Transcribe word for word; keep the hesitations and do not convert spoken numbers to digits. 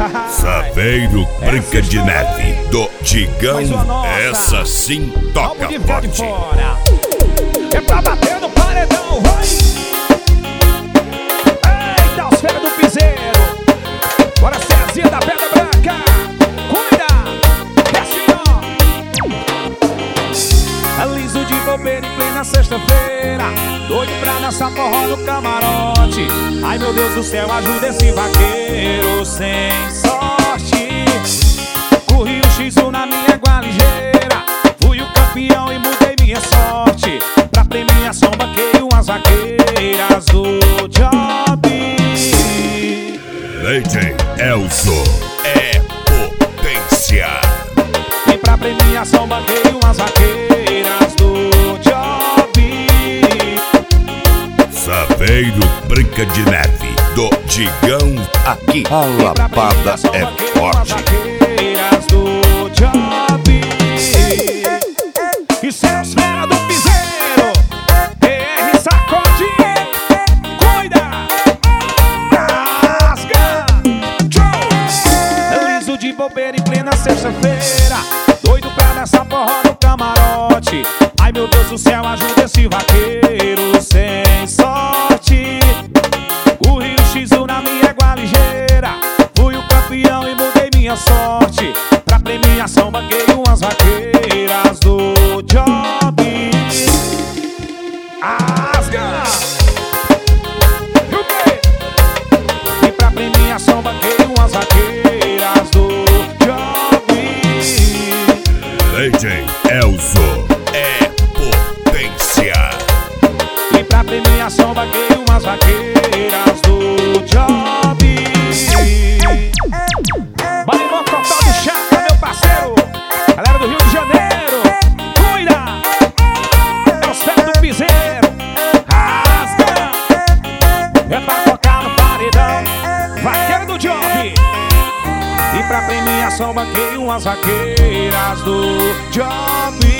Saveiro Branca de Neve do Digão, essa sim toca forte. É pra bater no paredão, vai! Eita, os fera do piseiro. Bora, Cezinha da Pedra Branca. Cuida! É assim, ó. É liso de bobeira em plena sexta-feira, doido pra dançar forró no camarote. Ai meu Deus do céu, ajuda esse vaqueiro sem sorte. Corri o X um na minha égua ligeira, fui o campeão e mudei minha sorte. Pra premiação banquei umas vaqueiras do job. Leite Elzo é potência. E pra premiação banquei umas vaqueiras do job. Saveiro Branca de Neve do Digão, aqui a lapada é forte. Do job. E seus fera do piseiro, P R sacode, cuida, rasga, show. É liso de bobeira em plena sexta-feira, doido pra dançar forró no camarote. Ai meu Deus do céu, ajuda esse vaqueiro sem sorte. O Rio X um na minha égua ligeira, fui o campeão e mudei minha sorte. Pra premiação banquei umas vaqueiras do job. Asga! E pra premiação banquei umas vaqueiras do job. Leite Elzo é potência. E pra premiação banquei umas vaqueiras do job. Balimão total do Chaca, meu parceiro. Galera do Rio de Janeiro, cuida. É os fera do piseiro, rasga. É pra tocar no paredão, vaqueiro do job. E pra premiação banquei umas vaqueiras do job.